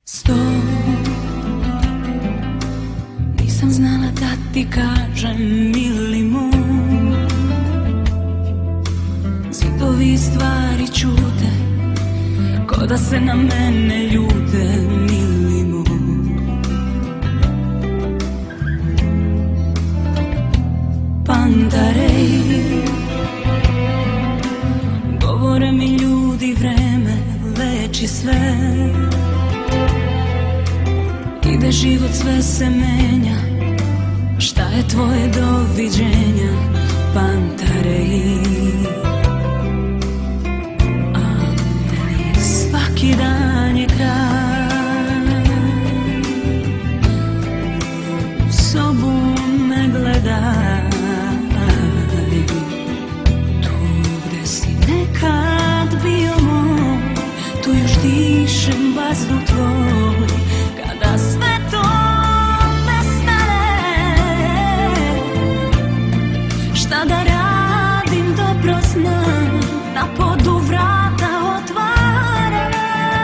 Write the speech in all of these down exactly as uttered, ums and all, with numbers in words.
Sto, nisam znala da ti kažem mili moj, zidovi stvari čute, ko da se na mene ljute, mili moj. Pantarej, govore mi ljudi, vreme leči sve, ide život, sve se menja, šta je tvoje doviđenja, Pantarej. Andeni, svaki dan je kraj, u sobu me gledaj, tu gde si nekad bio moj, tu još dišem vazduh tvoj, kada sve to nestane, šta da radim, dobro znam, na podu vrata otvaram.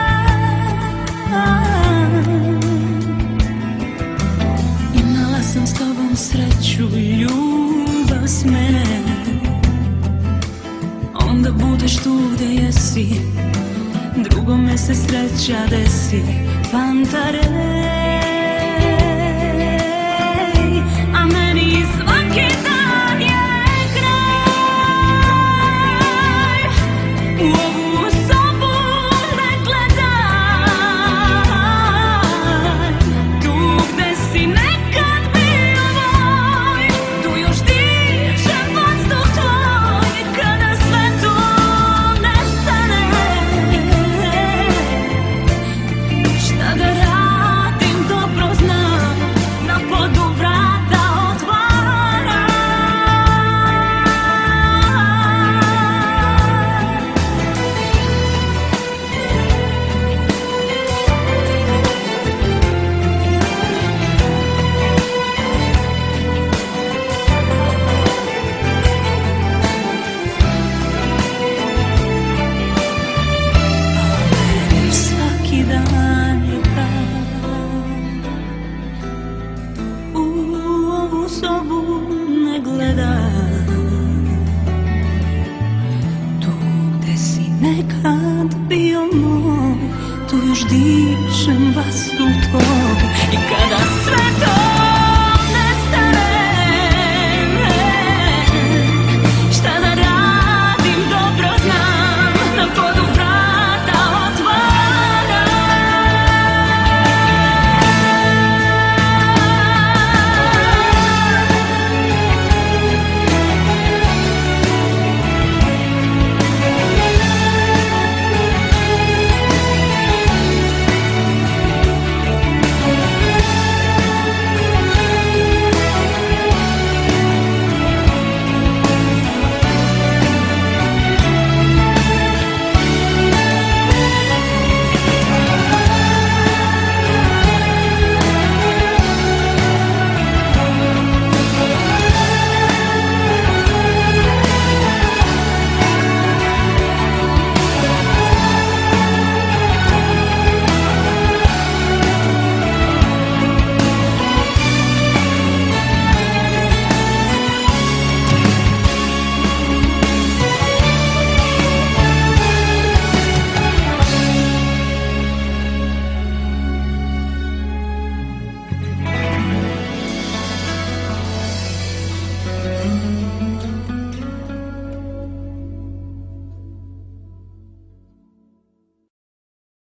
Imala sam s tobom sreću, ljubav s mene, onda budeš tu gde jesi, drugome se sreća desi, Pantarej.